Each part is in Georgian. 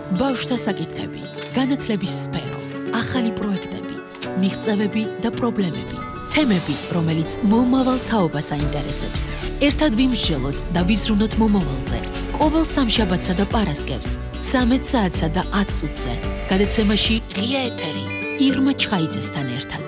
ბავშვთა საკითხები, განათლების სფერო, ახალი პროექტები, მიღწევები და პრობლემები, თემები, რომელიც მომავალ თაობას აინტერესებს. ერთად ვიმსჯელოთ და ვიზრუნოთ მომავალზე. ყოველ სამშაბათსა და პარასკევს, 13 საათსა და 10 წუთზე. გადაცემაში ღია ეთერი, ირმა ჩხაიძესთან ერთად.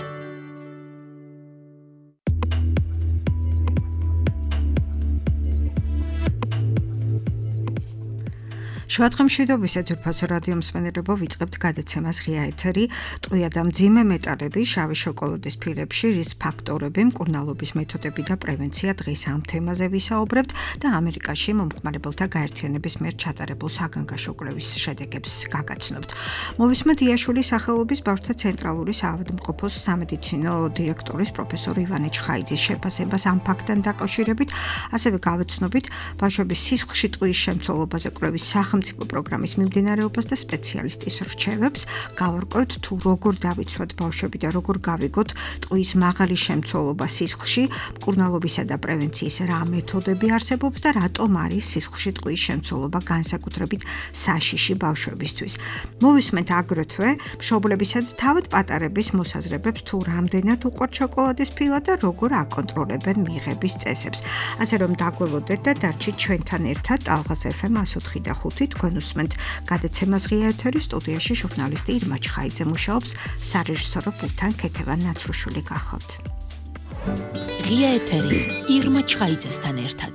შვადღამშვიდობის ეთერფასო რადიო მსმენელებო, ვიწყებთ გადაცემას ღია ეთერი, ტყვია და მძიმე მეტალები, შავი შოკოლადის ფილებში, რის ფაქტორები, მკურნალობის მეთოდები და პრევენცია. დღეს ამ თემაზე ვისაუბრებთ და ამერიკაში მომხმარებელთა გაერთიანების მიერ ჩატარებულ საგანგაშო კვლევის შედეგებს გაგაცნობთ. მოვისმენთ იაშვილის სახელობის ბავშვთა ცენტრალური საავადმყოფოს სამედიცინო დირექტორის პროფესორ ივანე ჩხაიძის შეფასებას ამ ფაქტთან დაკავშირებით, ასევე გავეცნობით ბავშვების სისხლში ტყუის შემცველობაზე კვლევის სახელმწიფო პროგრამის მიმდინარეობას და სპეციალისტის რჩევებს. გავარკვევთ თუ როგორ დავიცვათ ბავშვები და როგორ გავიგოთ ტყუის მაღალი შემცველობა სისხლში, მკურნალობისა და პრევენციის რა მეთოდები არსებობს და რატომ არის სისხლში ტყუის შემცველობა განსაკუთრებით საშიში ბავშვებისთვის. მოვისმენთ აგრეთვე მშობლებისა და თავად პატარების მოსაზრებებს თუ რამდენად უყვართ შოკოლადის ფილა და როგორ აკონტროლებენ მიღების წესებს. ასე რომ დაგველოდეთ და დარჩით ჩვენთან ერთად ალღაზ FM 104.5 თქვენ უსმენთ გადაცემას ღია ეთერი, სტუდიაში ჟურნალისტი ირმა ჩხაიძე მუშაობს, სარეჟისორო პულტთან ქეთევან ნაცრუშვილი გახლავთ. ღია ეთერი, ირმა ჩხაიძესთან ერთად.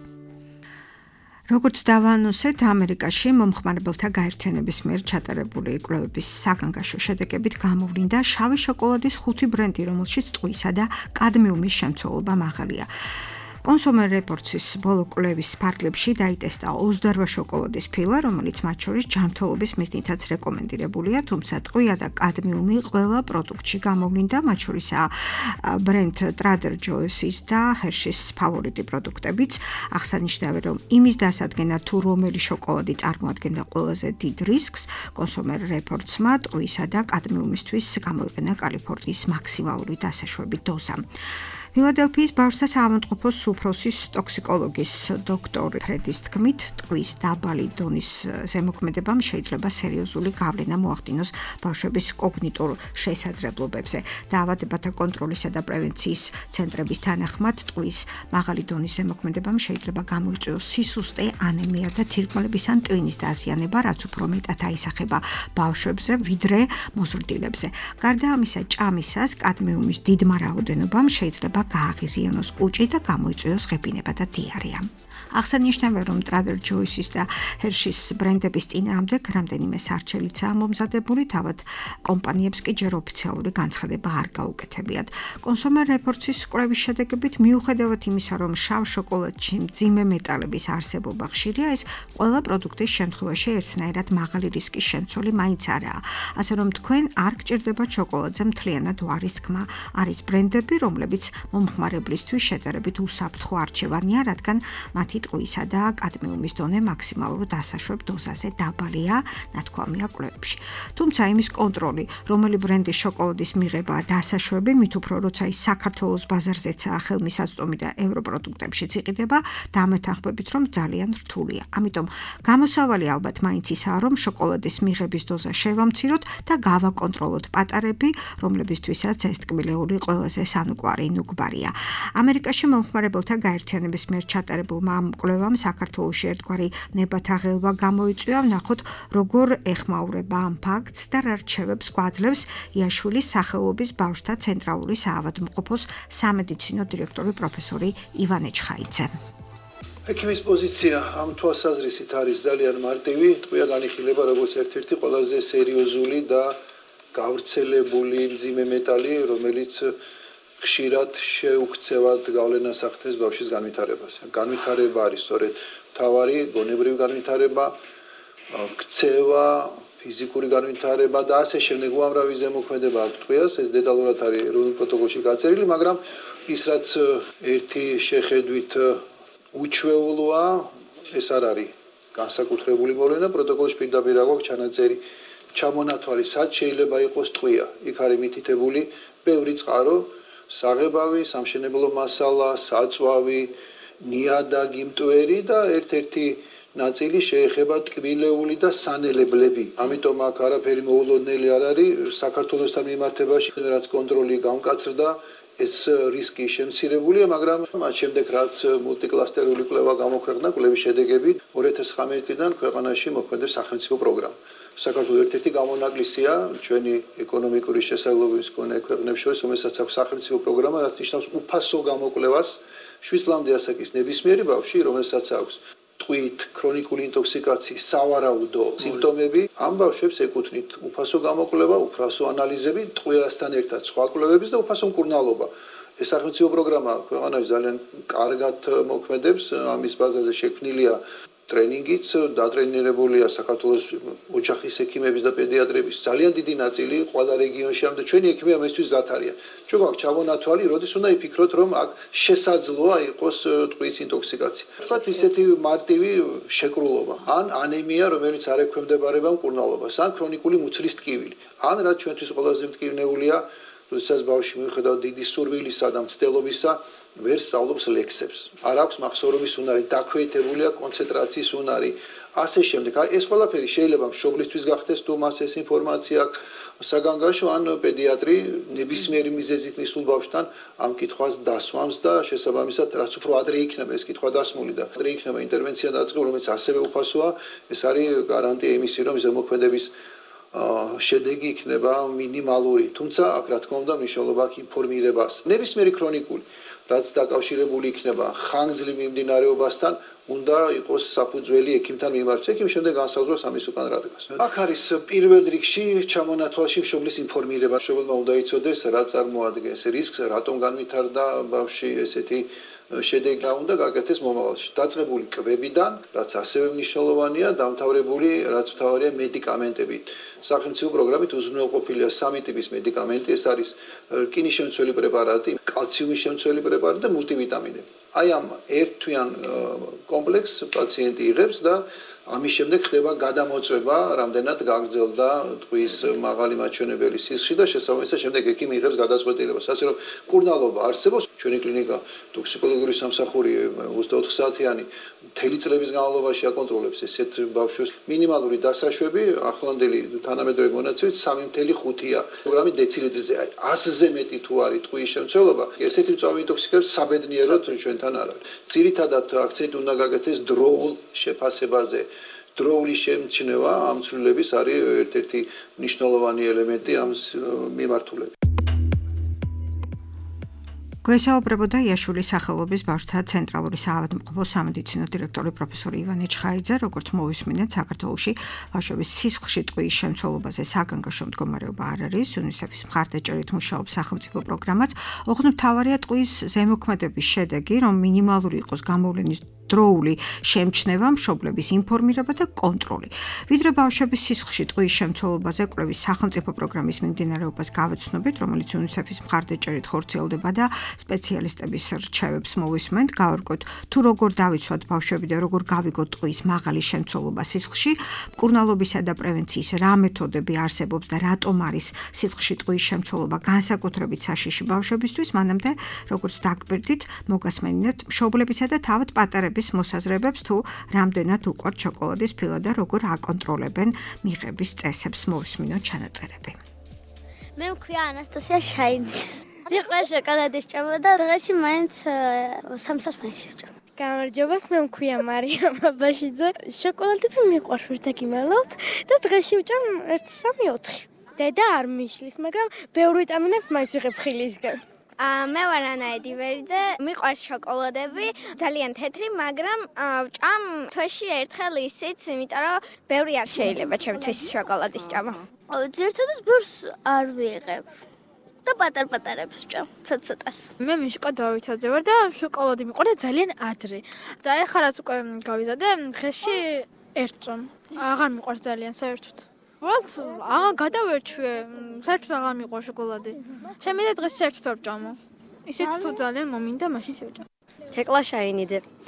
როგორც დავანონსეთ, ამერიკაში მომხმარებელთა გაერთიანების მიერ ჩატარებული კვლევების საგანგაშო შედეგებით გამოვლინდა შავი შოკოლადის 5 ბრენდი, რომელშიც ტყუისა და კადმიუმის შემცველობა მაღალია. კონსუმერ რეპორტსის ბოლო კვლევის ფარგლებში დაიტესტა 28 შოკოლადის ფილა, რომელიც მათ შორის ჯანმრთელობის მიზნითაც რეკომენდირებულია, თუმცა ტყვია და კადმიუმი ყველა პროდუქტში გამოვლინდა, მათ შორისაა ბრენდ ტრადერ ჯოისის და ჰერშის ფავორიტი პროდუქტებიც. აღსანიშნავია, რომ იმის დასადგენად თუ რომელი შოკოლადი წარმოადგენდა ყველაზე დიდ რისკს, კონსუმერ რეპორტსმა ტყვისა და კადმიუმისთვის გამოიყენა კალიფორნიის მაქსიმალური დასაშვები დოზა. ფილადელფიის ბავშვთა საავადმყოფოს უფროსის ტოქსიკოლოგის დოქტორ ფრედის თქმით, ტყვის დაბალი დონის ზემოქმედებამ შეიძლება სერიოზული გავლენა მოახდინოს ბავშვების კოგნიტურ შესაძლებლობებზე. დაავადებათა კონტროლისა და პრევენციის ცენტრების თანახმად, ტყვის მაღალი დონის ზემოქმედებამ შეიძლება გამოიწვიოს სისუსტე, ანემია და თირკმლების ან ტვინის დაზიანება, რაც უფრო მეტად აისახება ბავშვებზე, ვიდრე მოზრდილებზე. გარდა ამისა, ჭამისას კადმიუმის დიდმა რაოდენობამ შეიძლება გააღიზიანოს კუჭი და გამოიწვიოს ღებინება და დიარეა. აღსანიშნავია, რომ ტრადერ ჯოისის და ჰერშის ბრენდების წინააღმდეგ რამდენიმე სარჩელიცაა მომზადებული, თავად კომპანიებს კი ჯერ ოფიციალური განცხადება არ გაუკეთებიათ. კონსუმერ რეპორტსის კვლევის შედეგებით, მიუხედავად იმისა, რომ შავ შოკოლადში მძიმე მეტალების არსებობა ხშირია, ეს ყველა პროდუქტის შემთხვევაში ერთნაირად მაღალი რისკის შემცველი მაინც არაა. ასე რომ თქვენ არ გჭირდებათ შოკოლადზე მთლიანად უარის თქმა. არის ბრენდები, რომლებიც მომხმარებლისთვის შედარებით უსაფრთხო არჩევანია, რადგან მათი ტყუისა და კადმიუმის დონე მაქსიმალურ დასაშვებ დოზაზე დაბალია, ნათქვამია კვლევებში. თუმცა იმის კონტროლი, რომელი ბრენდის შოკოლადის მიღება დასაშვები, მით უფრო როცა ის საქართველოს ბაზარზეცაა ხელმისაწვდომი და ევროპროდუქტებშიც იყიდება, დამეთანხმებით, რომ ძალიან რთულია. ამიტომ გამოსავალი ალბათ მაინც ისაა, რომ შოკოლადის მიღების დოზა შევამციროთ და გავაკონტროლოთ პატარები, რომლებისთვისაც ეს ტკბილეული ყველაზე სანუკვარი ნუგბარია. ამერიკაში მომხმარებელთა გაერთიანების მიერ ჩატარებულმა ამ კვლევამ საქართველოში ერთგვარი ნებათაღელვა გამოიწვია, ვნახოთ როგორ ეხმაურება ამ ფაქტს და რა რჩევებს გვაძლევს იაშვილის სახელობის ბავშვთა ცენტრალური საავადმყოფოს სამედიცინო დირექტორი პროფესორი ივანე ჩხაიძე. ექიმის პოზიცია ამ თვალსაზრისით არის ძალიან მარტივი, ტყვია განიხილება როგორც ერთ-ერთი ყველაზე სერიოზული და გავრცელებული მძიმე მეტალი, რომელიც ხშირად შეუქცევად გავლენას ახდენს ბავშვის განვითარებაზე. განვითარება არის სწორედ მთავარი გონებრივი განვითარება, ქცევა, ფიზიკური განვითარება და ასე შემდეგ უამრავი ზემოქმედება აქვს ტყვიას, ეს დეტალურად არის ეროვნულ პროტოკოლში გაწერილი, მაგრამ ის რაც ერთი შეხედვით უჩვეულოა, ეს არ არის განსაკუთრებული მოვლენა, პროტოკოლში პირდაპირ აქვს ჩანაწერი ჩამონათვალი, სად შეიძლება იყოს ტყვია. იქ არის მითითებული ბევრი წყარო, საღებავი, სამშენებლო მასალა, საწვავი, ნიადაგი, მტვერი და ერთ-ერთი ნაწილი შეეხება ტკბილეული და სანელებლები. ამიტომ აქ არაფერი მოულოდნელი არ არის საქართველოსთან მიმართებაში, რაც კონტროლი გამკაცრდა, ეს რისკი შემცირებულია, მაგრამ მათ შემდეგ რაც მულტიკლასტერული კვლევა გამოქვეყნა, კვლევის შედეგები 2015 წლიდან ქვეყანაში მოქმედებს სახელმწიფო პროგრამა. საქართველოს ერთ-ერთი გამონაკლისია ჩვენი ეკონომიკური შესაძლებლობის მქონე ქვეყნებს შორის, რომელსაც აქვს სახელმწიფო პროგრამა, რაც ნიშნავს უფასო გამოკვლევას 7 წლამდე ასაკის ნებისმიერი ბავშვი, რომელსაც აქვს ტყვით, ქრონიკული ინტოქსიკაციის, სავარაუდო სიმპტომები, ამ ბავშვებს ეკუთვნით უფასო გამოკვლევა, უფასო ანალიზები, ტყვიასთან ერთად სხვა კვლევების და უფასო მკურნალობა. ეს სახელმწიფო პროგრამა ქვეყანაში ძალიან კარგად მოქმედებს, ამის ბაზაზე შექმნილია ტრენინგიც, დატრენირებულია საქართველოს ოჯახის ექიმების და პედიატრების ძალიან დიდი ნაწილი ყველა რეგიონში, და ჩვენი ექიმები ამისთვის ზათ არიან. ჩვენ გვაქვს ჩამონათვალი, როდის უნდა იფიქროთ, რომ აქ შესაძლოა იყოს ტყვის ინტოქსიკაცია. თქვათ ისეთი მარტივი შეკრულობა, ან ანემია, რომელიც არ ექვემდებარება მკურნალობას, ან ქრონიკული მუცლის ტკივილი. ან რაც ჩვენთვის ყველაზე მტკივნეულია, როდესაც ბავშვი მიუხედავად დიდი სურვილისა და მცდელობისა ვერ სწავლობს ლექსებს. არ აქვს მახსოვრობის უნარი, დაქვეითებულია კონცენტრაციის უნარი. ასე შემდეგ. ეს ყველაფერი შეიძლება მშობლისთვის გახდეს, თუ მას ეს ინფორმაცია აქვს საგანგაშო ან პედიატრი ნებისმიერი მიზეზით მისულ ბავშვთან ამ კითხვას დასვამს და შესაბამისად რაც უფრო ადრე იქნება ეს კითხვა დასმული და ადრე იქნება ინტერვენცია დაწყებული, რომელიც ასევე უფასოა, ეს არის გარანტია იმისი, რომ ზემოქმედების შედეგი იქნება მინიმალური. თუმცა აქ რა თქმა უნდა მნიშვნელობა აქვს ინფორმირებას. ნებისმიერი ქრონიკული, რაც დაკავშირებული იქნება ხანგრძლივ მიმდინარეობასთან, უნდა იყოს საფუძველი ექიმთან მიმართვა. ექიმი შემდეგ განსაზღვროს ამის უკან რა დგას. აქ არის პირველ რიგში ჩამონათვალში მშობლის ინფორმირება. მშობელმა უნდა იცოდეს რა წარმოადგენს რისკს, რატომ განვითარდა ბავშვი ესეთი შედეგი, რა უნდა გაკეთდეს მომავალში. დაწყებული კვებიდან, რაც ასევე მნიშვნელოვანია, დამთავრებული რაც მთავარია მედიკამენტებით. სახელმწიფო პროგრამით უზრუნველყოფილია 3 ტიპის მედიკამენტი, ეს არის რკინის შემცველი პრეპარატი, კალციუმის შემცველი პრეპარატი და მულტივიტამინები. აი ამ ერთთვიან კომპლექსს პაციენტი იღებს და ამის შემდეგ ხდება გადამოწვევა, რამდენად გაგრძელდა ტყვის მაღალი მაჩვენებელი სისხლი და შესაბამისად შემდეგ ექიმი იღებს გადაწყვეტილებას. ასე რომ მკურნალობა არსებობს, ჩვენი კლინიკა ტოქსიკოლოგიური სამსახური 24 საათიანი მთელი წლების განმავლობაში აკონტროლებს ესეთ ბავშვებს. მინიმალური დასაშვები ახლანდელი თანამედროვე მონაცემით 3.5-ია. პროგრამი დეცილიტრზე, აი 100-ზე მეტი თუ არის ტყვის შემცველობა, ესეთი მწვავე ინტოქსიკაციები საბედნიეროდ ჩვენთან არ არის. ძირითადად აქცენტი უნდა გაკეთდეს დროულ შეფასებაზე. დროული შემჩნევა ამ ცვლილების არის ერთ-ერთი მნიშვნელოვანი ელემენტი ამ მიმართულებით. გვესაუბრებოდა იაშულის სახელობის ბავშვთა ცენტრალური საავადმყოფო სამედიცინო დირექტორი პროფესორი ივანე ჩხაიძე, როგორც მოვისმინეთ, საქართველოში ბავშვების სისხლში ტყვის შემცველობაზე საგანგაშო მდგომარეობა არ არის. UNICEF-ის მხარდაჭერით მუშაობს სახელმწიფო პროგრამაც. ოღონდ მთავარია ტყვის ზემოქმედების შედეგი, რომ მინიმალური იყოს გამოვლენის დროული შემჩნევა, მშობლების ინფორმირება და კონტროლი. ვიდრე ბავშვების სისხლში ტყვის შემცველობაზე კვლევის სახელმწიფო პროგრამის მიმდინარეობას გავეცნობით, რომელიც UNICEF-ის მხარდაჭერით ხორციელდება და სპეციალისტების რჩევებს მოვისმენთ, გავარკვევთ თუ როგორ დავიცვათ ბავშვები და როგორ გავიგოთ ტყვის მაღალი შემცველობა სისხლში, მკურნალობისა და პრევენციის რა მეთოდები არსებობს და რატომ არის სისხლში ტყვის შემცველობა განსაკუთრებით საშიში ბავშვებისთვის, მანამდე როგორც დაგვირდით, მოგასმენინეთ მშობლებისა და თავად პატარების მოსაზრებებს თუ რამდენად უყვართ შოკოლადის ფილა და როგორ აკონტროლებენ მიღების წესებს. მოვისმინოთ ჩანაწერები. მე მქვია ანასტასია შაინი. მიყვარს შოკოლადის ჭამა და დღეში მაინც 3 საათში ვჭამ. გამარჯობა, მე მქვია მარიამ აბაშიძე. შოკოლადი მიყვარს ვერტაკიმალავთ და დღეში ვჭამ 1-3-4. დედა არ მიშლის, მაგრამ ბევრ ვიტამინებს მაინც ვიღებ ხილისგან. მე ვარ ანა ედივერიძე, მიყვარს შოკოლადები, ძალიან თეთრი, მაგრამ ვჭამ თვეში ერთხელ ისიც, იმიტომ რომ ბევრი არ შეიძლება ჩემთვის შოკოლადის ჭამა. ძირითადად ბევრს არ ვიღებ. და პატარ-პატარებს ვჭამ, ცოტ-ცოტას. მე მიშკა დავითაძე ვარ და შოკოლადი მიყვარდა ძალიან ადრე. და ეხლა რაც უკვე გავიზადე, დღეში 1 წამ. აღარ მიყვარს ძალიან საერთოდ. უბრალოდ გადავერჩვე, საერთოდ აღარ მიყვარს შოკოლადი. შემიძლია დღეს საერთოდ არ ვჭამო. ისიც თუ ძალიან მომინდა, მაშინ შევჭამ. თეკლა შაინიძე.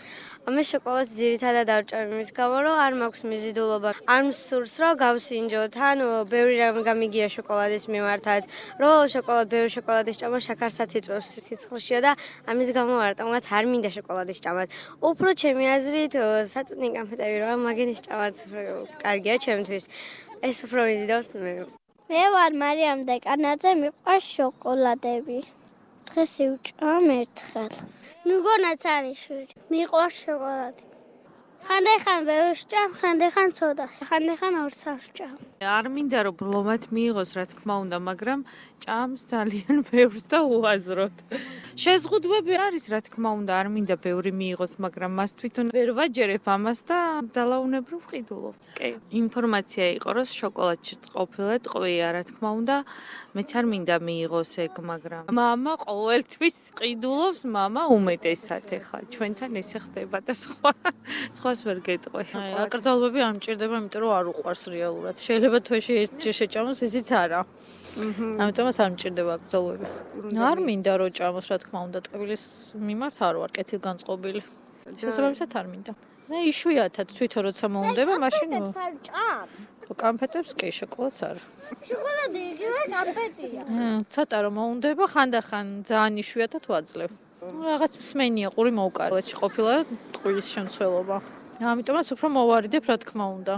ამის შოკოლადს ძირითადად დავჭამ იმის გამო, რომ არ მაქვს მიზიდულობა. არ მსურს, რომ გავსინჯოთ, ან ბევრი რამ გამიგია შოკოლადის მიმართაც, რომ ბევრი შოკოლადის ჭამა შაქარსაც იწვევს სიცხლშია და ამის გამო მარტომაც არ მინდა შოკოლადის ჭამად. უფრო ჩემი აზრით, საწუნი კანფეტები რა მაგენის ჭამაც კარგია ჩემთვის. ეს უფრო მიზიდავს მე. მე ვარ მარიამ დეკანაძე, მიყვარს შოკოლადები. დღეს ვჭამ ერთხელ. მიგონაც არის შვილი. მიყვარს შოკოლადი. ხანდახან ბევრს ჭამ, ხანდახან ცოტას. ხანდახან ორს ვჭამ. არ მინდა რომ ბლომად მიიღოს, რა თქმა უნდა, მაგრამ ჭამს ძალიან ბევრს და უაზროდ. შეზღუდვები არის, რა თქმა უნდა, არ მინდა ბევრი მიიღოს, მაგრამ მას თვითონ ვერ ვაჯერებ ამას და ძალაუნებრივ ვყიდულობ. კი, ინფორმაცია იყო, რომ შოკოლადში ყოფილად ყვია, რა თქმა უნდა, მეც არ მინდა მიიღოს ეგ, მაგრამ მამა ყოველთვის ყიდულობს, მამა უმეტესად ეხლა ჩვენთან ესე ხდება და სხვას ვერ გეტყვი. აკრძალვები არ მჭირდება, იმიტომ რომ არ უყვარს რეალურად. შეიძლება თვეში ერთჯერ შეჭამოს, ისიც არა. ამიტომაც არ მჭირდება აკრძალვები. არ მინდა რომ ჭამოს, რა თქმა უნდა, ტკბილის მიმართ არ ვარ კეთილგანწყობილი. შესაბამისად არ მინდა. იშვიათად თვითონ როცა მოუნდება, მაშინ კანფეტებს კი, შოკოლადს არა. შოკოლადი იგივე კანფეტია. ცოტა რომ მოუნდება, ხანდახან ძალიან იშვიათად ვაძლევ. რაღაც მსმენია ყური მოვკარეთში ყოფილა ტყვის შემცველობა. ამიტომაც უფრო მოვარიდებ, რა თქმა უნდა.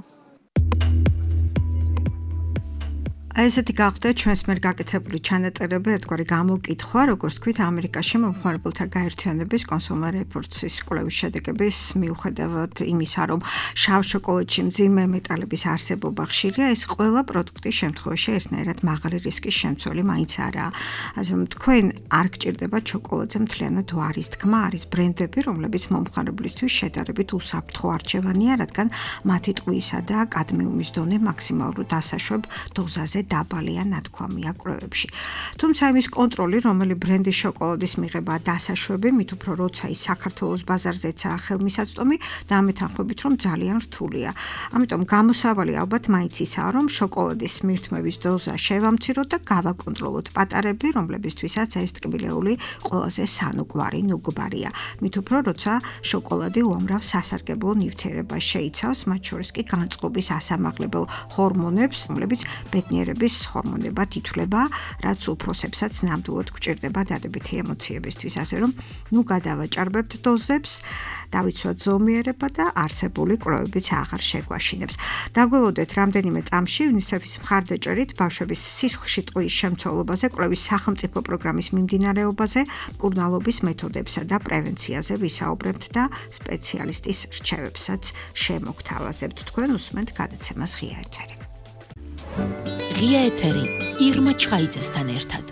ესეთი გახდა ჩვენს მიერ გაკეთებული ჩანაწერები, ერთგვარი გამოკითხვა, როგორც თქვით, ამერიკაში მომხმარებელთა გაერთიანების Consumer Reports-ის კვლევის შედეგების მიუხედავად იმისა, რომ შავ შოკოლადში მძიმე მეტალების არსებობა ხშირია, ეს ყველა პროდუქტის შემთხვევაში ერთნაირად მაღალი რისკის შემცველი მაინც არაა. ასე რომ თქვენ არ გჭირდებათ შოკოლადზე მთლიანად ვარის თქმა, არის ბრენდები, რომლებიც მომხმარებლისთვის შედარებით უსაფრთხო არჩევანია, რადგან მათი ტყვიისა და კადმიუმის დონე მაქსიმალურ დასაშვებ დოზაზე დაბალია ნათქვამია კვლევებში. თუმცა იმის კონტროლი, რომელი ბრენდის შოკოლადის მიღება დასაშვები, მით უფრო როცა ის საქართველოს ბაზარზეცაა ხელმისაწვდომი და ამეთანხმებით, რომ ძალიან რთულია. ამიტომ გამოსავალი ალბათ მაინც ისაა, რომ შოკოლადის მირთმევის დოზა შევამციროთ და გავაკონტროლოთ პატარები, რომლებისთვისაც ეს ტკბილეული ყველაზე სანუკვარი ნუგბარია. მით უფრო როცა შოკოლადი უამრავ სასარგებლო ნივთიერებას შეიცავს, მათ შორის კი განწყობის ასამაღლებელ ჰორმონებს, რომლებიც ბედნიერების ჰორმონებად ითვლება, რაც უფროსებსაც ნამდვილად გვჭირდება დადებითი ემოციებისთვის, ასე რომ ნუ გადავაჭარბებთ დოზებს, დავიცვათ ზომიერება და არსებული კვლევებიც აღარ შეგვაშინებს. დაგველოდეთ რამდენიმე წამში UNICEF-ის მხარდაჭერით ბავშვების სისხლში ტყვის შემცველობაზე, კვლევის სახელმწიფო პროგრამის მიმდინარეობაზე, მკურნალობის მეთოდებსა და პრევენციაზე ვისაუბრებთ და სპეციალისტის რჩევებსაც შემოგთავაზებთ. თქვენ უსმენთ გადაცემას ღია ეთერი. ღია ეთერი ირმა ჩხაიძესთან ერთად.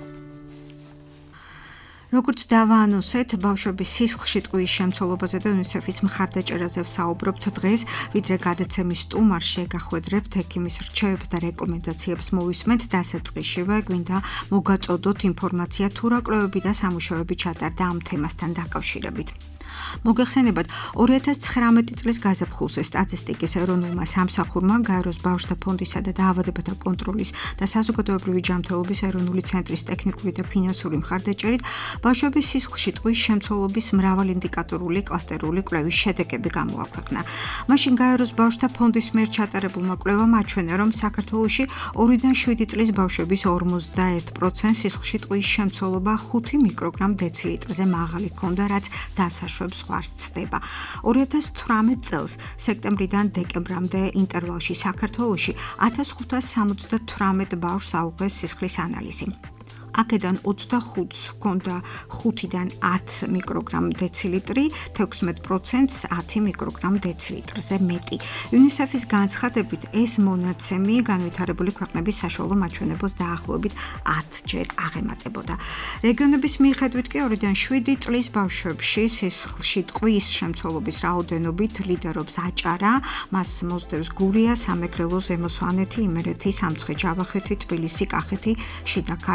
როგორც დავაანონსეთ, ბავშვების სისხლში ტყვის შემცველობაზე და UNICEF-ის მხარდაჭერაზე ვსაუბრობთ დღეს, ვიდრე გადაცემის სტუმარს შეგახვედრებთ ექიმის რჩევებს და რეკომენდაციებს მოვისმენთ, დასაწყისშივე გვინდა მოგაწოდოთ ინფორმაცია თუ რა კვლევები და სამუშაოები ჩატარდა ამ თემასთან დაკავშირებით. მოგეხსენებათ, 2019 წლის გაზაფხულზე სტატისტიკის ეროვნულმა სამსახურმა გაეროს ბავშვთა ფონდისა და დაავადებათა კონტროლის და საზოგადოებრივი ჯანმრთელობის ეროვნული ცენტრის ტექნიკური და ფინანსური მხარდაჭერით ბავშვების სისხლში ტყვის შემცველობის მრავალინდიკატორული კლასტერული კვლევის შედეგები გამოაქვეყნა. მაშინ გაეროს ბავშვთა ფონდის მიერ ჩატარებულმა კვლევამ აჩვენა, რომ საქართველოში 2-დან 7 წლის ბავშვების 41% სისხლში ტყვის შემცველობა 5 მიკროგრამ დეცილიტრზე მაღალი ჰქონდა, რაც დასაშვებს ზღვარს ცდება. 2018 წელს სექტემბრიდან დეკემბრამდე ინტერვალში საქართველოში 1578 ბავშვს აუღეს სისხლის ანალიზი. აქედან 25-ს ჰქონდა 5-დან 10 მიკროგრამ დეცილიტრი, 16%-ს 10 მიკროგრამ დეცილიტრზე მეტი. UNICEF-ის განცხადებით, ეს მონაცემი განვითარებული ქვეყნების საშუალო მაჩვენებელს დაახლოებით 10-ჯერ აღემატებოდა. რეგიონების მიხედვით კი 2-დან 7 წლის ბავშვებში სისხლში ტყვის შემცველობის რაოდენობით ლიდერობს აჭარა, მას მოსდევს გურია, სამეგრელო, ზემო სვანეთი, იმერეთი, სამცხე-ჯავახეთი, თბილისი, კახეთი, შიდა ქართლი,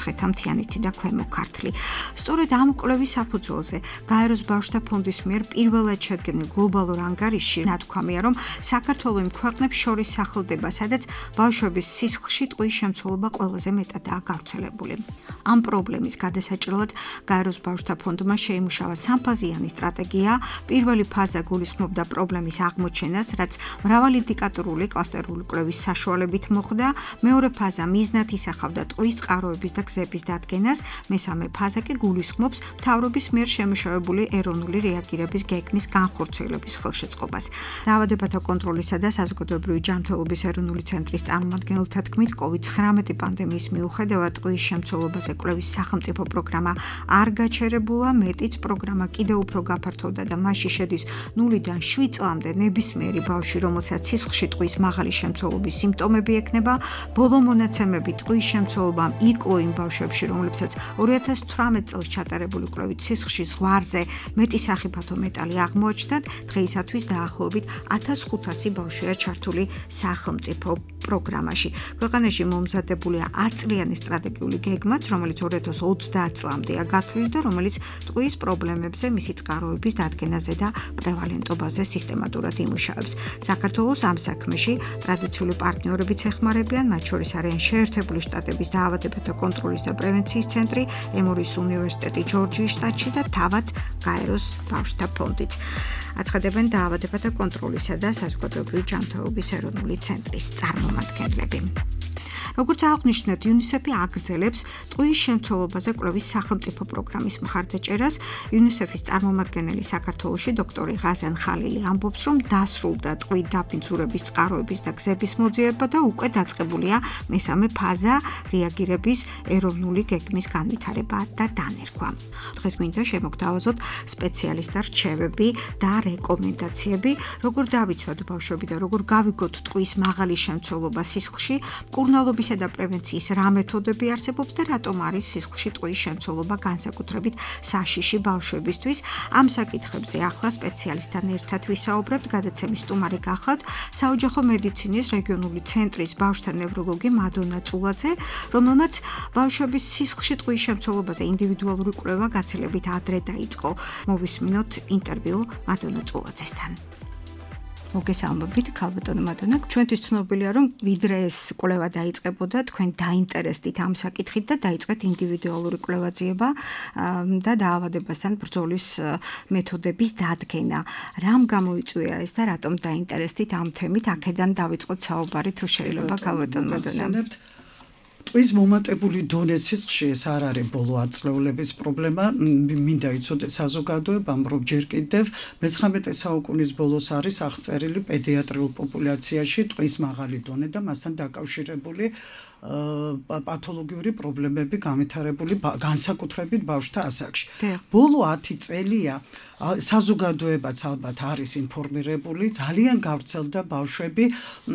მესხეთა მთიანეთი და ქვემო ქართლი. სწორედ ამ კვლევის საფუძველზე გაეროს ბავშვთა ფონდის მიერ პირველად შედგენილ გლობალურ ანგარიშში ნათქვამია, რომ საქართველო იმ ქვეყნებს შორის სახელდება, სადაც ბავშვების სისხლში ტყუის შემცველობა ყველაზე მეტადაა გავრცელებული. ამ პრობლემის გადასაჭრელად გაეროს ბავშვთა ფონდმა შეიმუშავა სამფაზიანი სტრატეგია. პირველი ფაზა გულისხმობდა პრობლემის აღმოჩენას, რაც მრავალი ინდიკატორული კლასტერული კვლევის საშუალებით მოხდა. მეორე ფაზა მიზნად ისახავდა ტყუის წყაროების და გზების დადგენას. მესამე ფაზა კი გულისხმობს მთავრობის მიერ შემუშავებული ეროვნული რეაგირების გეგმის განხორციელების ხელშეწყობას. დაავადებათა კონტროლისა და საზოგადოებრივი ჯანმრთელობის ეროვნული ცენტრის წარმომადგენელთა თქმით, COVID-19 პანდემიის მიუხედავად ტყუის შემცველობაზე კვლევის სახელმწიფო პროგრამა არ გაჩერებულა, მეტიც პროგრამა კიდევ უფრო გაფართოვდა და მასში შედის 0-დან 7 წლამდე ნებისმიერი ბავშვი, რომელსაც სისხლში ტყუის მაღალი შემცველობის სიმპტომები ექნება. ბოლო მონაცემები ტყუის შემცველობამ იკლო იმ ბავშვებში, რომლებსაც 2018 წელს ჩატარებული კვლევით სისხლში ზღვარზე მეტი სახიფათო მეტალი აღმოაჩნდათ. დღეისათვის დაახლოებით 1500 ბავშვია ჩართული სახელმწიფო პროგრამაში. ქვეყანაში მომზადებულია 10 წლიანი სტრატეგიული გეგმაც, რომელიც 2030 წლამდეა გათვლილი და რომელიც ტყუის პრობლემებზე, მისი წყაროების დადგენაზე და პრევალენტობაზე სისტემატურად იმუშავებს. საქართველოს ამ საქმეში ტრადიციული პარტნიორებიც ეხმარებიან, მათ შორის არიან შეერთებული შტატების დაავადებათა კონტროლის და პრევენციის ცენტრი, ემორის უნივერსიტეტი ჯორჯიის შტატში და თავად გაეროს ბავშვთა ფონდიც. აცხადებენ დაავადებათა კონტროლისა და საზოგადოებრივი ჯანმრთელობის ეროვნული ცენტრის წარმომადგენლები. როგორც აღნიშნეთ, UNICEF-ი აგრძელებს ტყუის შემცველობაზე კვლევის სახელმწიფო პროგრამის მხარდაჭერას. UNICEF-ის წარმომადგენელი საქართველოში დოქტორი ღაზან ხალილი ამბობს, რომ დასრულდა ტყუით დაფინცურების წყაროების და გზების მოძიება და უკვე დაწყებულია მესამე ფაზა რეაგირების ეროვნული გეგმის განვითარება და დანერგვა. დღეს გვინდა შემოგთავაზოთ სპეციალისტთა რჩევები და რეკომენდაციები, როგორ დავიცვათ ბავშვები და როგორ გავიგოთ ტყუის მაღალი შემცველობა სისხლში, მკურნალობის და პრევენციის რა მეთოდები არსებობს და რატომ არის სისხლში ტყუის შემცველობა განსაკუთრებით საშიში ბავშვებისთვის. ამ საკითხებზე ახლა სპეციალისტთან ერთად ვისაუბრებთ. გადაცემის სტუმარი გახლავთ საოჯახო მედიცინის რეგიონული ცენტრის ბავშვთა ნევროლოგი მადონა წულაძე, რომელმაც ბავშვების სისხლში ტყუის შემცველობაზე ინდივიდუალური კვლევა გაცილებით ადრე დაიწყო. მოვისმინოთ ინტერვიუ მადონა წულაძესთან. მოგესალმებით, ქალბატონო მადონა. ჩვენთვის ცნობილია, რომ ვიდრე ეს კვლევა დაიწყებოდა, თქვენ დაინტერესდით ამ საკითხით და დაიწყეთ ინდივიდუალური კვლევაძიება და დაავადებასთან ბრძოლის მეთოდების დადგენა. რამ გამოიწვია ეს და რატომ დაინტერესდით ამ თემით? აქედან დავიწყოთ საუბარი, თუ შეიძლება, ქალბატონო მადონა. ტყუის მომატებული დონე სისხლში ეს არ არის ბოლო ათწლეულების პრობლემა, მინდა იცოდეს საზოგადოებამ, რომ ჯერ კიდევ მე-19 საუკუნის ბოლოს არის აღწერილი პედიატრიულ პოპულაციაში ტყუის მაღალი დონე და მასთან დაკავშირებული პათოლოგიური პრობლემები განვითარებული განსაკუთრებით ბავშვთა ასაკში. ბოლო 10 წელია საზოგადოებაც ალბათ არის ინფორმირებული, ძალიან გავრცელდა ბავშვები,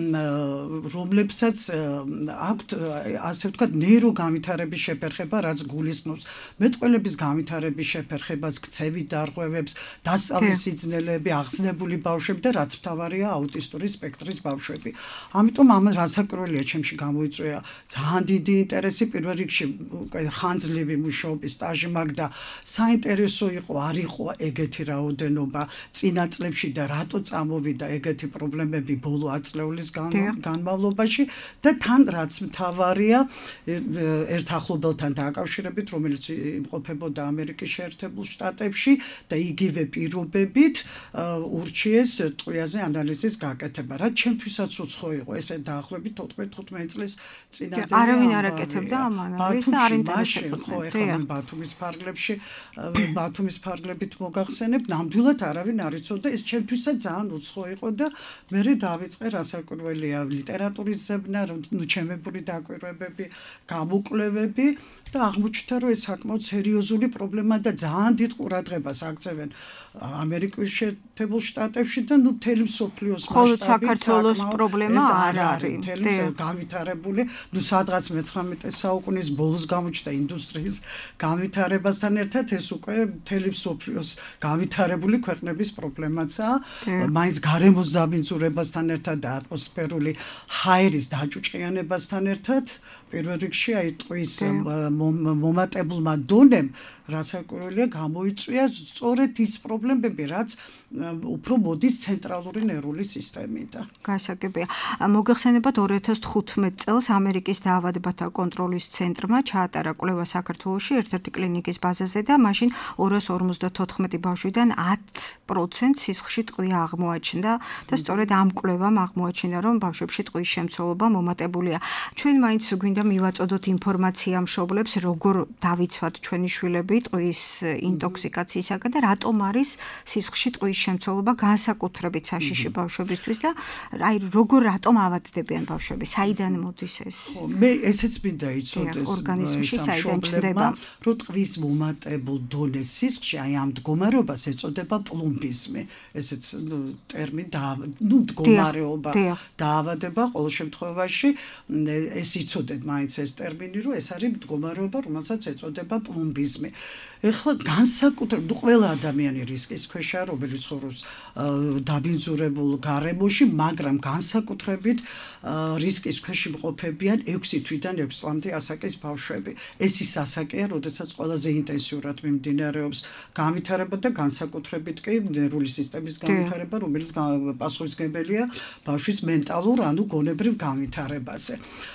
რომლებსაც აქვთ ასე ვთქვათ ნეიროგანვითარების შეფერხება, რაც გულისხმობს მეტყველების განვითარების შეფერხებას, ქცევით დარღვევებს, დასწავლის სიძნელეები, აღზნებული ბავშვები და რაც მთავარია აუტისტური სპექტრის ბავშვები. ამიტომ ამ რასაკვირველია ჩემში გამოიწვია ძალიან დიდი ინტერესი, პირველ რიგში ხანძლივი მუშაობის სტაჟი მაგდა საინტერესო იყო, არ იყო ეგეთი რაოდენობა წინა წლებში და რატო წამოვიდა ეგეთი პრობლემები ბოლო ათწლეულის განმავლობაში და თან რაც მთავარია ერთ ახლობელთან დაკავშირებით, რომელიც იმყოფებოდა ამერიკის შეერთებულ შტატებში და იგივე პირობებით ურჩიეს ტყვიაზე ანალიზის გაკეთება. რაც ჩემთვისაც უცხო იყო, ესე დაახლოებით 14-15 წლის წინადაა. არავინ არ აკეთებდა ამ ანალიზს და არ ინტერესებდა. ხო, ეხლა ბათუმის ფარგლებით მოგახსენებ, ნამდვილად არავინ არ იცოდა, ეს ჩემთვისაც ძალიან უცხო იყო და მე დავიწყე რასაკვირველია ლიტერატურის ზებნა, ჩემებური დაკვირვებები, გამოკვლევები და აღმოჩნდა, რომ ეს საკმაოდ სერიოზული პრობლემა და ძალიან დიდ ყურადღებას აქცევენ ამერიკის შეერთებულ შტატებში და მთელი მსოფლიოს მასშტაბით. საქართველოს პრობლემა არ არის. განვითარებული, სადღაც მე-19 საუკუნის ბოლოს გამოჩნდა ინდუსტრიის განვითარებასთან ერთად ეს უკვე მთელი მსოფლიოს განვითარებული ქვეყნების პრობლემაცაა. მაინც გარემოს დაბინძურებასთან ერთად და ატმოსფერული ჰაერის დაჭუჭყიანებასთან ერთად პირველ რიგში აი ტყვის მომატებულმა დონემ რასაკვირველია გამოიწვია სწორედ ის პრობლემები, რაც უფრო მოდის ცენტრალური ნერვული სისტემიდან. გასაგებია. მოგეხსენებათ 2015 წელს ამერიკის დაავადებათა კონტროლის ცენტრმა ჩაატარა კვლევა საქართველოში ერთ-ერთი კლინიკის ბაზაზე და მაშინ 254 ბავშვიდან 10% სისხლში ტყვია აღმოაჩნდა და სწორედ ამ კვლევამ აღმოაჩინა, რომ ბავშვებში ტყვის შემცველობა მომატებულია. ჩვენ მაინც გვინდა მივაწოდოთ ინფორმაცია მშობლებს, როგორ დავიცვათ ჩვენი შვილები ტყვის ინტოქსიკაციისაგან და რატომ არის სისხლში ტყვის შემცველობა განსაკუთრებით საშიში ბავშვებისთვის და აი რატომ ავადდებიან ბავშვები, საიდან მოდის ეს? მე ესეც მინდა იცოდეს ორგანიზმში საიდან ჩნდება, რომ ტყვის მომატებულ დონეს სისხლში აი ამ მდგომარეობას ეწოდება პლუმბიზმი. ესეც მდგომარეობა დაავადება ყოველ შემთხვევაში ეს იცოდეთ მაინც ეს ტერმინი, რომ ეს არის მდგომარეობა, რომელსაც ეწოდება პლუმბიზმი. ეხლა განსაკუთრებით ყველა ადამიანი რისკის ქვეშაა, რომელიც ცხოვრობს დაბინძურებულ გარემოში, მაგრამ განსაკუთრებით რისკის ქვეშ იმყოფებიან 6 თვიდან 6 წლამდე ასაკის ბავშვები. ეს ის ასაკია, როდესაც ყველაზე ინტენსიურად მიმდინარეობს განვითარება და განსაკუთრებით კი ნერვული სისტემის განვითარება, რომელიც პასუხისმგებელია ბავშვის მენტალურ, ანუ გონებრივ განვითარებაზე.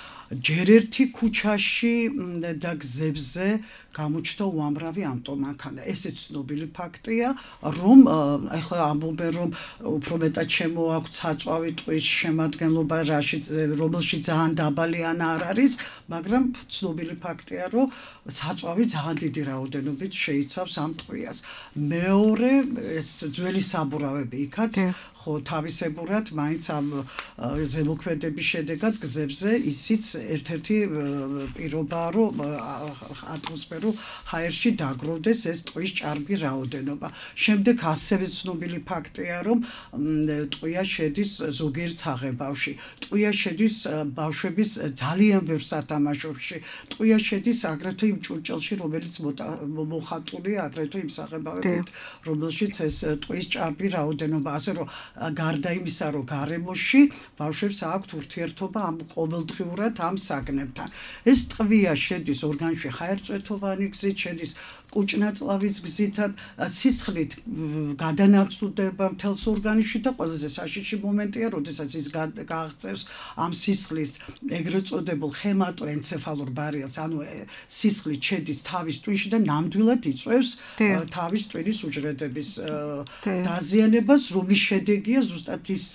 ჯერ ერთი ქუჩაში და გზებზე გამოჩნდა უამრავი ავტომანქანა. ესეც ცნობილი ფაქტია, რომ ახლა ამბობენ, რომ უფრო მეტად შემოაქვთ საწვავი ტყვის შემადგენლობა, რომელშიც ძალიან დაბალი არ არის, მაგრამ ცნობილი ფაქტია, რომ საწვავი ძალიან დიდი რაოდენობით შეიცავს ამ ტყვიას. მეორე, ეს ძველი საბურავები იქაც ხო თავისებურად მაინც ამ ზემოქმედების შედეგად გზებზე ისიც ერთ-ერთი პირობაა, რომ ატმოსფერულ ჰაერში დაგროვდეს ეს ტყვის ჭარბი რაოდენობა. შემდეგ ასევე ცნობილი ფაქტია, რომ ტყვია შედის ზოგიერთ საღებავში. ტყვია შედის ბავშვების ძალიან ბევრ სათამაშოში. ტყვია შედის აგრეთვე იმ ჭურჭელში, რომელიც მოხატულია აგრეთვე იმ საღებავებით, რომელშიც ეს ტყვის ჭარბი რაოდენობა, ასე რომ გარდა იმისა, რომ გარემოში ბავშვებს აქვთ ურთიერთობა ამ ყოველდღიურად ამ საგნებთან. ეს ტყვია შედის ორგანიზმში ხაერწვეთოვანი გზით, შედის კუჭნაწლავის გზითაც, სისხლით გადანაწყვეტება მთელს ორგანიზმში და ყველაზე საშიში მომენტია, როდესაც ის გააღწევს ამ სისხლის ეგრეთ წოდებულ ჰემატოენცეფალურ ბარიელს, ანუ სისხლით შედის თავის ტვინში და ნამდვილად იწვევს თავის ტვინის უჯრედების დაზიანებას, რომლის შედეგია ზუსტად ის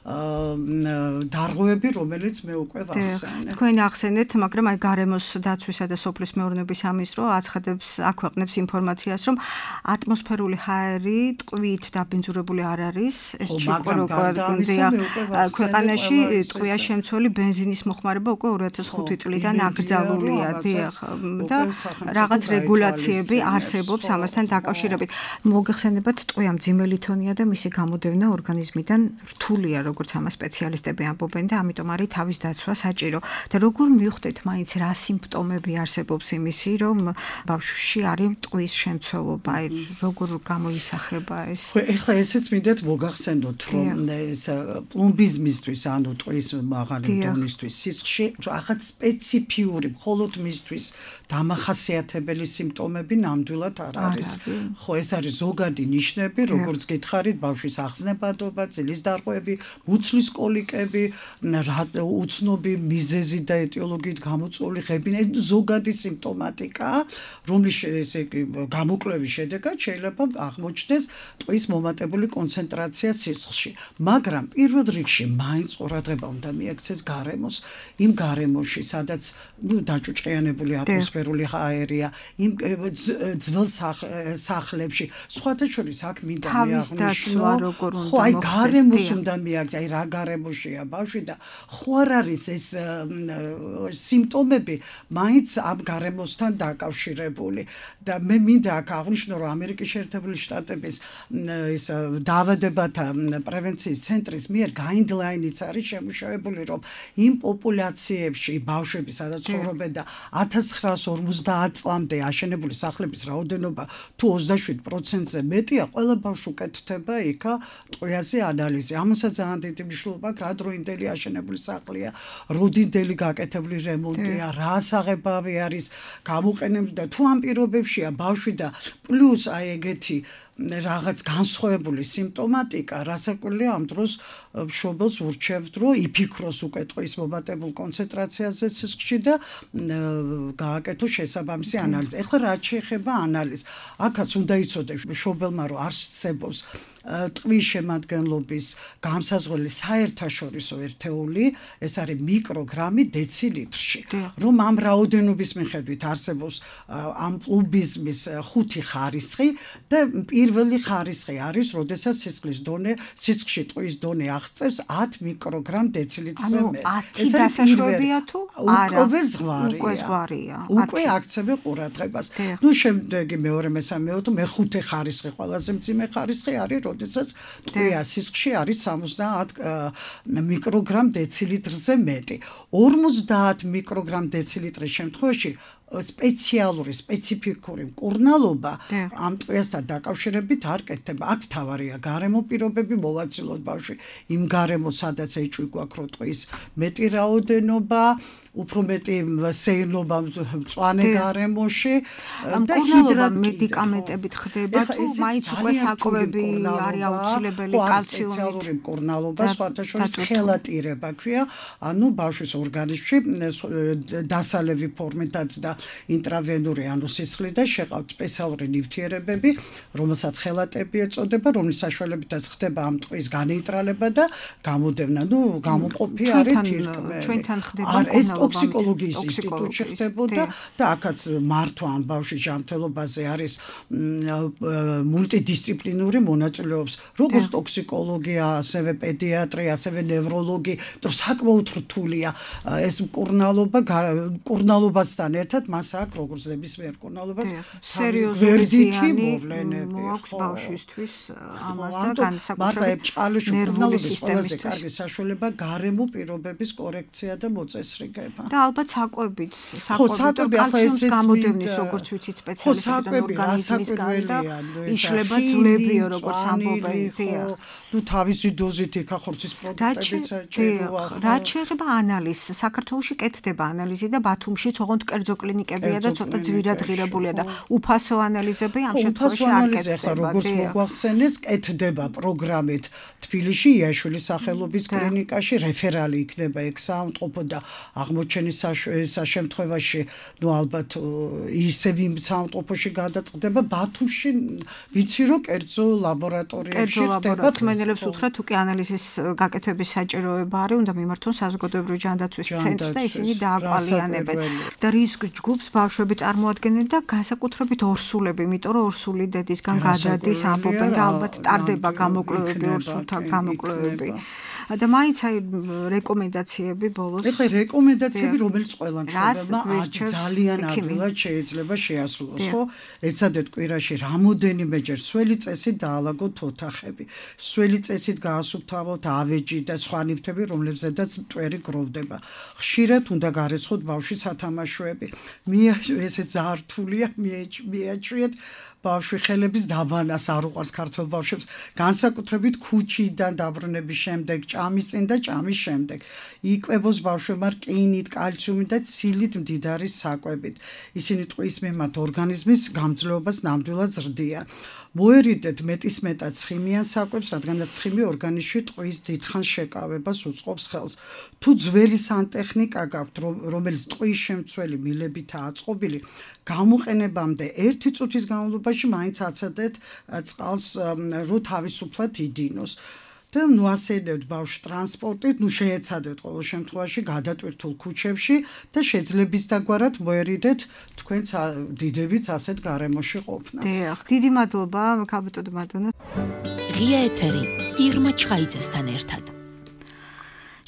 დარღვევები, რომელიც მე უკვე ვახსენე. თქვენ ახსენეთ, მაგრამ აი გარემოს დაცვისა და სოფლის მეურნეობის სამინისტრო აცხადებს, აქვეყნებს ინფორმაციას, რომ ატმოსფერული ჰაერი ტყვით დაბინძურებული არ არის. ეს ჩიკოროკოა ქვეყანაში ტყვია შემცველი ბენზინის მოხმარება უკვე 2005 წლიდან აკრძალულია და რაღაც რეგულაციები არსებობს ამასთან დაკავშირებით. მოგეხსენებათ, ტყვია მძიმე ლითონია და მისი გამოდევნა ორგანიზმიდან რთულია, როგორც ამას სპეციალისტები ამბობენ და ამიტომ არის თავის დაცვა საჭირო. და როგორ მივხვდეთ მაინც რა სიმპტომები არსებობს იმისი, რომ ბავშვში არის ტყვის შემცველობა, როგორ გამოისახება ეს? ეხლა ესეც მინდათ მოგახსენოთ, რომ ეს პლუმბიზმისთვის, ანუ ტყვის მაღალი დონისთვის სისხლში რაღაც სპეციფიური, მხოლოდ მისთვის დამახასიათებელი სიმპტომები ნამდვილად არ არის. ხო, ეს არის ზოგადი ნიშნები, როგორც გითხარით, ბავშვის ახსნებადობა, ძილის დარღვევები, მუცლის კოლიკები, უცნობი მიზეზი და ეტიოლოგიით გამოწვეული ღებინა, ზოგადი სიმპტომატიკა, რომლის გამოკვლევის შედეგად შეიძლება აღმოჩნდეს ტყვის მომატებული კონცენტრაცია სისხლში. მაგრამ პირველ რიგში მაინც ყურადღება უნდა მიაქცეს გარემოს. იმ გარემოში, სადაც დაჭუჭყიანებული ატმოსფერული ჰაერია, იმ ძველ სახლებში, სხვათა შორის აქ მინდა მიაღნიშნო, ხო, აი გარემოს უნდა მიაქცეს, აი რა გარემოშია ბავშვი და ხო არ არის ეს სიმპტომები მაინც ამ გარემოსთან დაკავშირებული და მე მინდა აქ აღვნიშნო, რომ ამერიკის შეერთებული შტატების ის დაავადებათა პრევენციის ცენტრის მიერ გაიდლაინიც არის შემუშავებული, რომ იმ პოპულაციებში ბავშვები, სადაც ცხოვრობენ და 1950 წლამდე აშენებული სახლების რაოდენობა თუ 27%-ზე მეტია, ყველა ბავშვს უკეთდება იქა ტყვიაზე ანალიზი. ამასაც ძალიან დიდი მნიშვნელობა აქვს, რა დროინდელი აშენებული სახლია, როდინდელი გაკეთებული რემონტია, რა საღებავი არის გამოყენებული და თუ ამ პირობებშია ბავშვი და პლუს აი ეგეთი რაღაც განსხვავებული სიმპტომატიკა, რასაკვირველია ამ დროს მშობელს ურჩევთ, რომ იფიქროს უკვე ტყვის მომატებულ კონცენტრაციაზე სისხლში და გააკეთოს შესაბამისი ანალიზი. ეხლა რაც შეეხება ანალიზს, აქაც უნდა იცოდეს მშობელმა, რომ არსებობს ტყვის შემადგენლობის განსაზღვრელი საერთაშორისო ერთეული, ეს არის მიკროგრამი დეცილიტრში, რომ ამ რაოდენობის მიხედვით არსებობს ამ პლუბიზმის 5 ხარისხი და პირველი ხარისხი არის, როდესაც სისხლში ტყვის დონე აღწევს 10 მიკროგრამ დეცილიტრზე მეტს. ეს დასაშვებია თუ არა? უკვე ზღვარია. უკვე აქცევენ ყურადღებას. ნუ შემდეგი მეორე, მესამე, მეხუთე ხარისხი, ყველაზე მძიმე ხარისხი არის, როდესაც ტყვია სისხლში არის 70 მიკროგრამ დეცილიტრზე მეტი. 50 მიკროგრამ დეცილიტრის შემთხვევაში სპეციალური სპეციფიკური მკურნალობა ამ ტყვიასთან დაკავშირებით არ კეთდება. აქ თავარია გარემო პირობები, მოვაწილოთ ბავშვი იმ გარემოს, სადაც ეჭვი გვაქვს, რომ ტყვის მეტი რაოდენობა, უფრო მეტი სეირნობა მწვანე გარემოში და მედიკამენტებით ხდება თუ მაინც უკვე საკვები არის აუცილებელი კალციუმით მკურნალობა, სხვათა შორის ხელატირება ქვია, ანუ ბავშვის ორგანიზმში დასალევი ფორმითაც და ინტრავენური ანუ სისხლი და შეყავთ სპეციალური ნივთიერებები, რომელსაც ხელატები ეწოდება, რომლის საშუალებითაც ხდება ამ ტყვის განეიტრალება და გამოდევნა, გამომყოფი არის თირკმელი. ჩვენთან ხდება ტოქსიკოლოგიის ინსტიტუტში ხდებოდა და აქაც მართვა ამ ბავშვის ჯანმრთელობაზე არის მულტიდისციპლინური მონაწილეობს, როგორც ტოქსიკოლოგია, ასევე პედიატრია, ასევე ნევროლოგი, რომ საკმაოდ რთულია ეს მკურნალობასთან ერთად მას აქვს როგორც ნებისმიერ მკურნალობას სერიოზული ზიანი მოაქვს ბავშვისთვის ამას და განსაკუთრებით ნერვული სისტემის კარგი საშუალება გარემო პირობების კორექცია და მოწესრიგება. და ალბათ საკვებიც კალციუმის გამოდევნის როგორც ვიცით სპეციალისტებიდან ორგანიზმისგან და იშლება ძვლებიო როგორც ამბობენ თუ თავისი დოზით იქა ხორცის პროდუქტებიც აჭიროა. რაც შეეხება ანალიზს, საქართველოში კეთდება ანალიზი და ბათუმში თუნდაც კერძო კლინიკებია და ცოტა ძვირად ღირებულია და უფასო ანალიზები ამ შემთხვევაში არ კეთდება. როგორც მოგვახსენეს, კეთდება პროგრამით თბილისში იაშვილის სახელობის კლინიკაში, რეფერალი იქნება ეგ საავადმყოფო და აღმოჩენის შემთხვევაში, ალბათ ისევ იმ საავადმყოფოში გადაწყდება. ბათუმში ვიცი, რომ კერძო ლაბორატორიაში ხდება. თმენელებს უთხრათ, უკვე ანალიზის გაკეთების საჭიროება არის, უნდა მიმართონ საზოგადოებრივი ჯანდაცვის ცენტრს და ისინი დააკვალიანებენ. და რის ჯგუფს ბავშვები წარმოადგენენ და განსაკუთრებით ორსულები, იმიტომ რომ ორსული დედისგან გადადის ამბობენ და ალბათ ტარდება გამოკვლევები, ორსულთა გამოკვლევები. და მაინც აი რეკომენდაციები ბოლოს. ეხლა რეკომენდაციები, რომელიც ყველა მშობელმა ძალიან ადვილად შეიძლება შეასრულოს, ხო? ეცადეთ კვირაში რამოდენიმეჯერ სველი წესით დაალაგოთ ოთახები. სველი წესით გაასუფთავოთ ავეჯი და სხვა ნივთები, რომლებზედაც მტვერი გროვდება. ხშირად უნდა გარეცხოთ ბავშვის სათამაშოები. ესე ძართულია, მიაჩვიეთ ბავშვი ხელების დაბანას არ უყვარს ქართველ ბავშვებს, განსაკუთრებით ქუჩიდან დაბრუნების შემდეგ, ჭამის წინ და ჭამის შემდეგ. იკვებოს ბავშვებმა რკინით, კალციუმით და ცილით მდიდარი საკვებით. ისინი ტყვის მიმართ ორგანიზმის გამძლეობას ნამდვილად ზრდიან. მოერიდეთ მეტისმეტად ცხიმიან საკვებს, რადგანაც ცხიმი ორგანიზმში ტყვის დიდხანს შეკავებას უწყობს ხელს. თუ ძველი სანტექნიკა გაქვთ, რომელიც ტყვის შემცველი მილებითაა აწყობილი, გამოყენებამდე 1 წუთის განმავლობაში მაინც აცადეთ წყალს, რომ თავისუფლად იდინოს. და ასეილებთ ბავშვს ტრანსპორტით, შეეცადეთ ყოველ შემთხვევაში გადატვირთულ ქუჩებში და შეძლებისდაგვარად მოერიდეთ თქვენც დიდებიც ასეთ გარემოში ყოფნას. დიდი მადლობა, ქალბატონო მადონა. ღია ეთერი ირმა ჩხაიძესთან ერთად.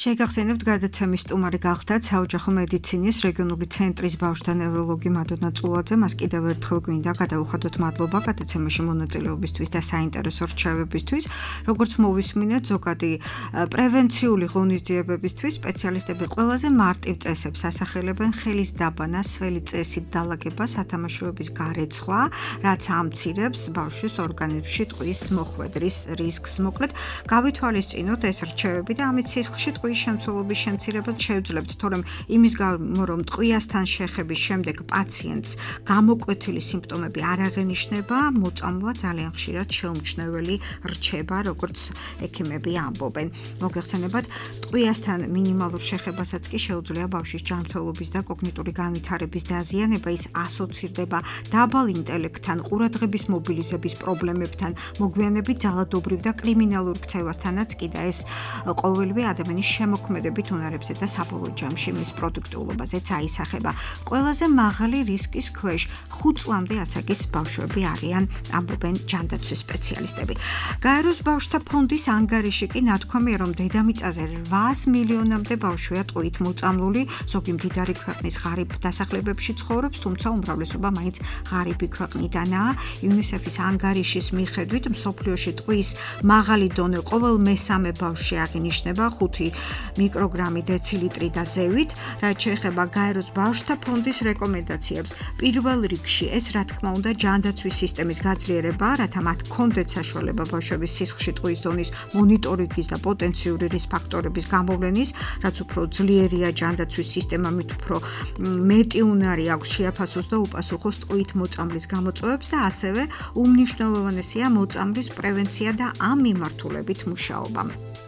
შეგახსენებთ გადაცემის სტუმარი გახდათ საოჯახო მედიცინის რეგიონული ცენტრის ბავშვთა ნევროლოგი მადონა წულაძე. მას კიდევ ერთხელ გვინდა გადავუხადოთ მადლობა გადაცემაში მონაწილეობისთვის და საინტერესო რჩევებისთვის. როგორც მოვისმინეთ, ზოგადი პრევენციული ღონისძიებებისთვის სპეციალისტები ყველაზე მარტივ წესებს ასახელებენ: ხელის დაბანა, სველი წესით დალაგება, სათამაშოების გარეცხვა, რაც ამცირებს ბავშვის ორგანიზმში ტყუის მოხვედრის რისკს. მოკლედ, გავითვალისწინოთ ეს რჩევები და ამით სისხლში ტყუის შემცველობის შემცირებას შევძლებთ, თორემ იმის გამო, რომ ტყუიასთან შეხების შემდეგ პაციენტს გამოკვეთილი სიმპტომები არ აღენიშნება, მოწამვლა ძალიან ხშირად შეუმჩნეველი რჩება, როგორც ექიმები ამბობენ. მოგეხსენებათ, ტყუიასთან მინიმალურ შეხებასაც კი შეუძლია ბავშვის ჯანმრთელობის და კოგნიტური განვითარების დაზიანება, ის ასოცირდება დაბალ ინტელექტთან, ყურადღების მობილიზების პრობლემებთან, მოგვიანებით ძალადობრივ და კრიმინალურ ქცევასთანაც კი და ეს ყოველივე ადამიანის შემოქმედებით უნარებზე და საბოლოო ჯამში მის პროდუქტიულობაზეც აისახება. ყველაზე მაღალი რისკის ქვეშ 5 წლამდე ასაკის ბავშვები არიან, ამბობენ ჯანდაცვის სპეციალისტები. გაეროს ბავშვთა ფონდის ანგარიში კი ნათქვამია, რომ დედამიწაზე 800 მილიონამდე ბავშვია ტყუით მოწამლული, ზოგი მდიდარი ქვეყნის ღარიბ დასახლებებში ცხოვრობს, თუმცა უმრავლესობა მაინც ღარიბი ქვეყნიდანაა. UNICEF-ის ანგარიშის მიხედვით, მსოფლიოში ტყუის მაღალი დონე ყოველ მესამე ბავშვში აღინიშნება 5 მიკროგრამი დეცილიტრი და ზევით, რაც შეეხება გაეროს ბავშვთა ფონდის რეკომენდაციებს. პირველ რიგში ეს, რა თქმა უნდა, ჯანდაცვის სისტემის გაძლიერება, რათა მათ ჰქონდეთ საშუალება ბავშვების სისხლში ტყუის დონის მონიტორინგის და პოტენციური რისკ ფაქტორების გამოვლენის, რაც უფრო ძლიერია ჯანდაცვის სისტემა, მით უფრო მეტი უნარი აქვს შეაფასოს და უპასუხოს ტყუით მოწამვლის გამოწვევებს და ასევე უმნიშვნელოვანესია მოწამვლის პრევენცია და ამ მიმართულებით მუშაობა.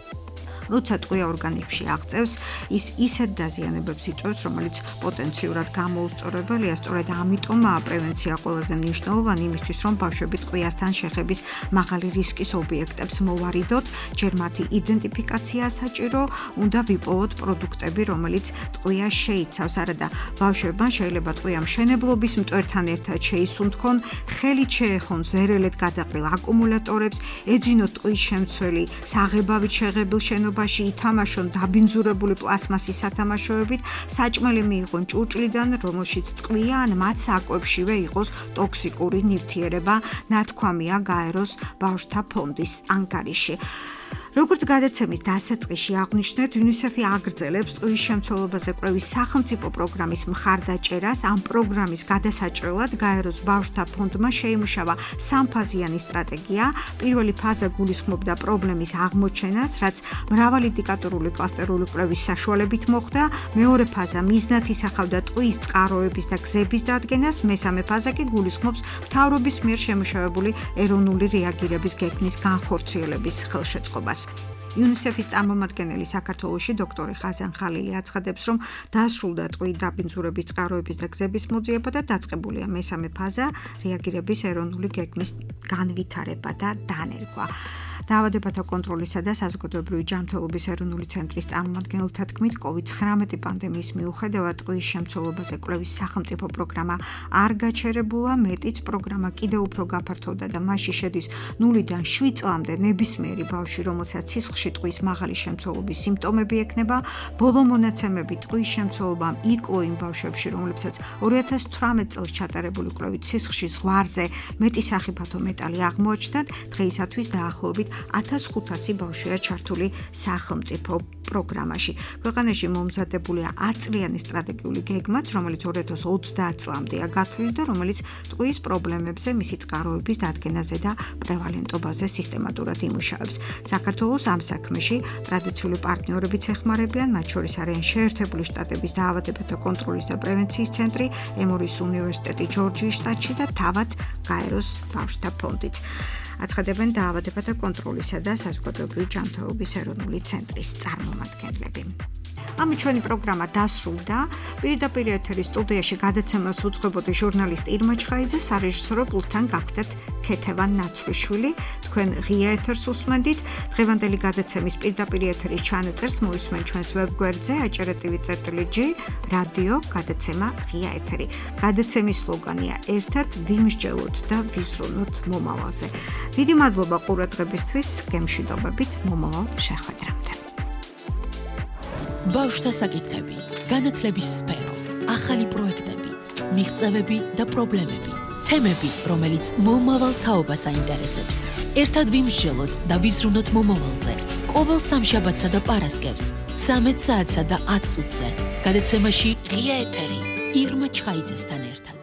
როცა ტყუია ორგანიზმში აღწევს, ის ისეთ დაზიანებებს იწვევს, რომელიც პოტენციურად გამოუსწორებელია. სწორედ ამიტომაა პრევენცია ყველაზე მნიშვნელოვანი იმისთვის, რომ ბავშვები ტყუიასთან შეხების მაღალი რისკის ობიექტებს მოვარიდოთ. ჯერ მათი იდენტიფიკაცია საჭირო, უნდა ვიპოვოთ პროდუქტები, რომელიც ტყუია შეიცავს. არადა ბავშვებმა შეიძლება ტყუია მშენებლობის მტვერთან ერთად შეისუნთქონ, ხელით შეეხონ ზერელეთ გადაყრილ აკუმულატორებს, ეძინოთ ტყუის შემცველი საღებავით შეღებილ შენობაში, ითამაშონ დაბინძურებული პლასმასის სათამაშოებით, საჭმელი მიიღონ ჭურჭლიდან, რომელშიც ტყვია ან მათ საკვებშივე იყოს ტოქსიკური ნივთიერება, ნათქვამია გაეროს ბავშვთა ფონდის ანგარიში. როგორც გადაცემის დასაწყისში აღვნიშნეთ, UNICEF-ი აგრძელებს ტყუის შემცველობაზე კვლევის სახელმწიფო პროგრამის მხარდაჭერას. ამ პროგრამის გადასაჭრელად გაეროს ბავშვთა ფონდმა შეიმუშავა სამფაზიანი სტრატეგია. პირველი ფაზა გულისხმობდა პრობლემის აღმოჩენას, რაც მრავალი ინდიკატორული კლასტერული კვლევის საშუალებით მოხდა. მეორე ფაზა მიზნად ისახავდა ტყუის წყაროების და გზების დადგენას. მესამე ფაზა კი გულისხმობს მთავრობის მიერ შემუშავებული ეროვნული რეაგირების გეგმის განხორციელების ხელშეწყობას. UNICEF-ის წარმომადგენელი საქართველოში დოქტორი ხაზან ხალილი აცხადებს, რომ დასრულდა ტყუით დაბინძურების წყაროების და გზების მოძიება და დაწყებულია მესამე ფაზა რეაგირების ეროვნული გეგმის განვითარება და დანერგვა. დაავადებათა კონტროლისა და საზოგადოებრივი ჯანმრთელობის ეროვნული ცენტრის წარმომადგენელთა თქმით, COVID-19 პანდემიის მიუხედავად ტყუის შემცველობაზე კვლევის სახელმწიფო პროგრამა არ გაჩერებულა, მეტიც პროგრამა კიდევ უფრო გაფართოვდა და მასში შედის 0-დან 7 წლამდე ნებისმიერი ბავშვი, რომელსაც სისხლში ტყუის მაღალი შემცველობის სიმპტომები ექნება. ბოლო მონაცემები ტყუის შემცველობამ იკლო იმ ბავშვებში, რომლებსაც 2018 წელს ჩატარებული კვლევით სისხლში ზღვარზე მეტი სახიფათო მეტალი აღმოაჩნდათ, დღეისათვის დაახლოებით 1500 ბავშვია ჩართული სახელმწიფო პროგრამაში. ქვეყანაში მომზადებულია 10 წლიანი სტრატეგიული გეგმაც, რომელიც 2030 წლამდეა გათვლილი და რომელიც ტყუის პრობლემებზე, მისი წყაროების დადგენაზე და პრევალენტობაზე სისტემატურად იმუშავებს. საქართველოს ამ საქმეში ტრადიციული პარტნიორებიც ეხმარებიან, მათ შორის არიან შეერთებული შტატების დაავადებათა კონტროლის და პრევენციის ცენტრი, ემორის უნივერსიტეტი ჯორჯიის შტატში და თავად გაეროს ბავშვთა ფონდიც. აცხადებენ დაავადებათა კონტროლისა და საზოგადოებრივი ჯანმრთელობის ეროვნული ცენტრის წარმომადგენლები. ამით ჩვენი პროგრამა დასრულდა. პირდაპირ ეთერის სტუდიაში გადაცემას უძღვებოდი ჟურნალისტ ირმა ჩხაიძე, სარეჟისორო პულტთან გახდათ ქეთევან ნაცვლიშვილი. თქვენ ღია ეთერს უსმენდით. დღევანდელი გადაცემის პირდაპირ ეთერის ჩანაწერს მოისმენთ ჩვენს ვებგვერდზე acertv.g რადიო გადაცემა ღია ეთერი. გადაცემის სლოგანია ერთად ვიმსჯელოთ და ვიზრუნოთ მომავალზე. დიდი მადლობა ყურადღებისთვის, გემშვიდობებით, მომავალ შეხვედრამდე. ბავშვთა საკითხები, განათლების სფერო, ახალი პროექტები, მიღწევები და პრობლემები, თემები, რომელიც მომავალ თაობას აინტერესებს. ერთად ვიმსჯელოთ და ვიზრუნოთ მომავალზე. ყოველ სამშაბათსა და პარასკევს 13 საათსა და 10 წუთზე. გადაცემაში ღია ეთერი ირმა ჩხაიძესთან ერთად.